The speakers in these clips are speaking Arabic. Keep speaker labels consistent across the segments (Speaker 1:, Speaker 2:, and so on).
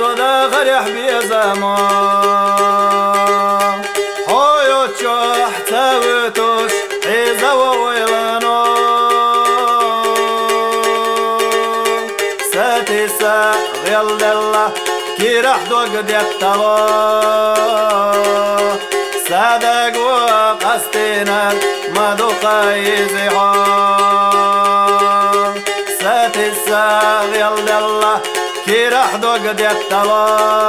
Speaker 1: صدا غريح بيزمان حيو تشوح تاوتوش عيزة وويلانو ساتي ساغيل دلا كي راح دوق ديتالو صدق وقستنا ما دوقا يزيحان ساتي الساغيل دلا كي راح دوق ديتالو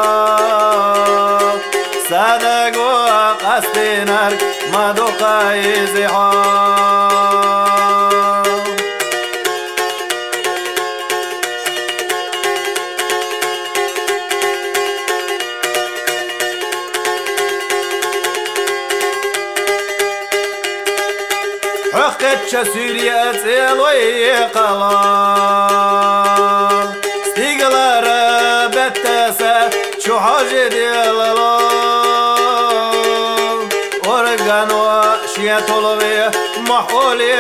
Speaker 1: صدق وقستنا ما دوقا يزيحان حقت سوريا تلوي قلال استقلال بتسا شو حاجة ديالال أورغانو شيا طلبي محولي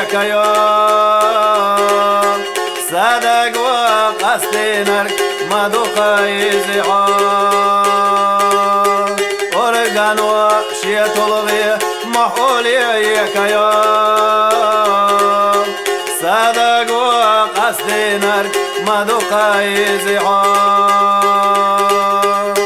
Speaker 1: يكيال صدق وقستنر مدوقا يزيحان أورغانو شيا طلبي محولي يكيال صدق وقستنر مدوقا يزيحان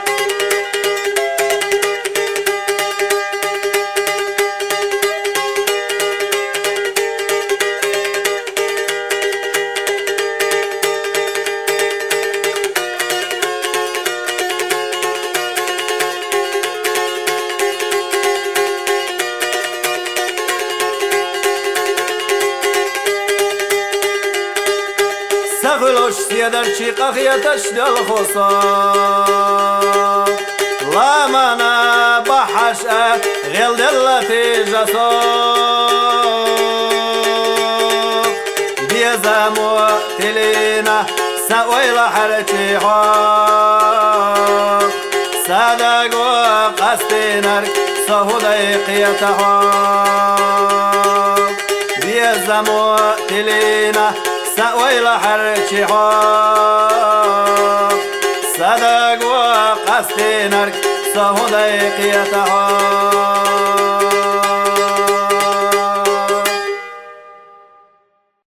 Speaker 1: سغلوش سيدر شيقاق يتشدل خصا لا منا بحشا غيل دلتي جسو بيزامو تلينا سويل حرتي حق صدق وقستنر سهودي قيتحق بيزامو تلينا سويل حرتي حق صدق وقستنر سهودي قيتحق